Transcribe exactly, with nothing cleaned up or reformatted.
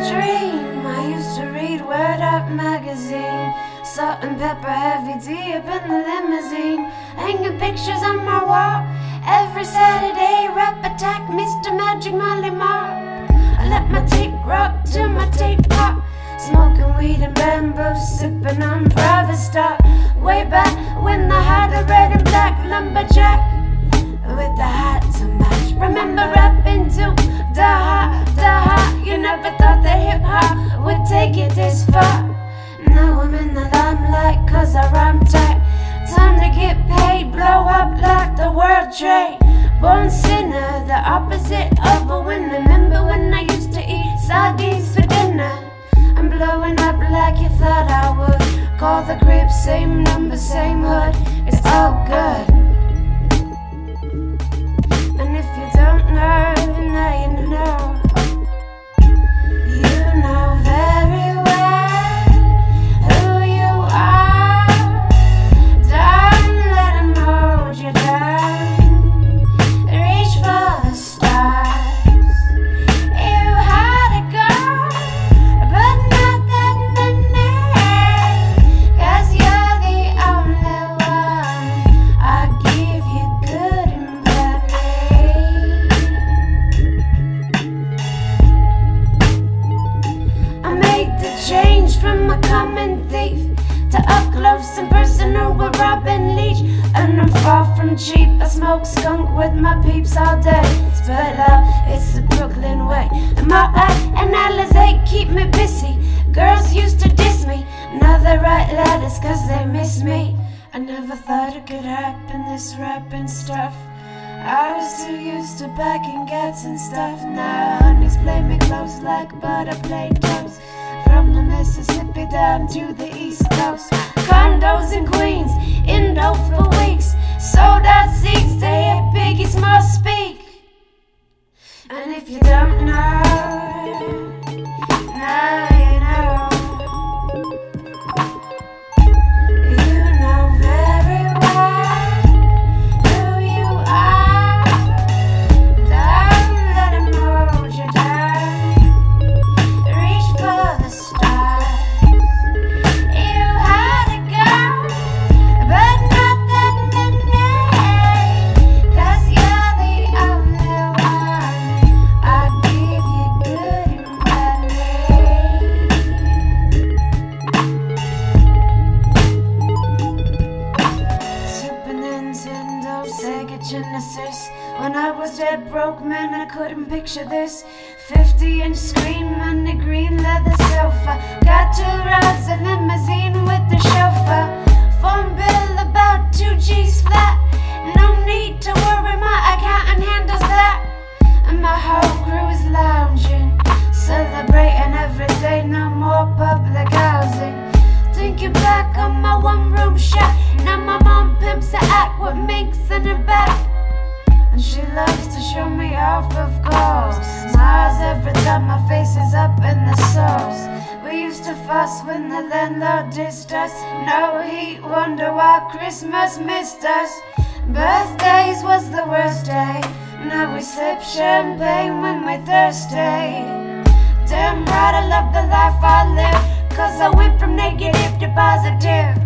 dream. I used to read Word Up magazine, Salt and Pepper, Heavy D up in the limousine, hanging pictures on my wall. Every Saturday, Rap Attack, Mister Magic, Molly Marr. I let my tape rock to my tape pop, smoking weed and bamboo, sipping on private stock. Way back when I had a red and black lumberjack with the hat to match. Remember rapping to da ha, da ha. You never thought that hip hop would take it this far. Now I'm in the limelight cause I rhyme tight. Time to get paid, blow up like the world trade. Born sinner, the opposite of a winner. Remember when I used to eat sardines for dinner? I'm blowing up like you thought I would. Call the crib, same number, same hood. It's all good. And if you don't know, now you know. You know very well who you are. Don't let 'em hold you down. Reach for the stars. You had a goal, but not that many. 'Cause you're the only one I give you good and plenty. I made the change from a common thief to up close and personal with Robin Leach. And I'm far from cheap. I smoke skunk with my peeps all day. Spell out, it's the Brooklyn way. And my eye and Alizé keep me busy. Girls used to diss me, now they write letters cause they miss me. I never thought it could happen, this rapping stuff. I was too used to packing cats and stuff. Now honeys play me close like butter play toast. From the Mississippi down to the East Coast. Condos in Queens, Indo for weeks. Sold out seats to hear Biggie Smalls speak. And if you don't know, now you know. You know very well who you are. Don't let 'em hold you down. Reach for the stars. You had a goal, but not that many. 'Cause you're the only one I give you good and plenty. Super Nintendo, Sega Genesis. When I was dead broke, man, I couldn't picture this. fifty inch screen on the green leather sofa. Got two rides, a limousine with the chauffeur. Phone bill about two G's flat. No need to worry, my accountant handles that. And my whole crew is lounging, celebrating every day, no more public housing. Thinking back on my one room shack. Now my mom pimps the act with minks in her back. And she loves to show me off, of course. Smiles every time my face is up in the sauce. We used to fuss when the landlord dissed us. No heat, wonder why Christmas missed us. Birthdays was the worst day. Now we sip champagne when we're thirsty. Damn right I love the life I live, 'cause I went from negative to positive.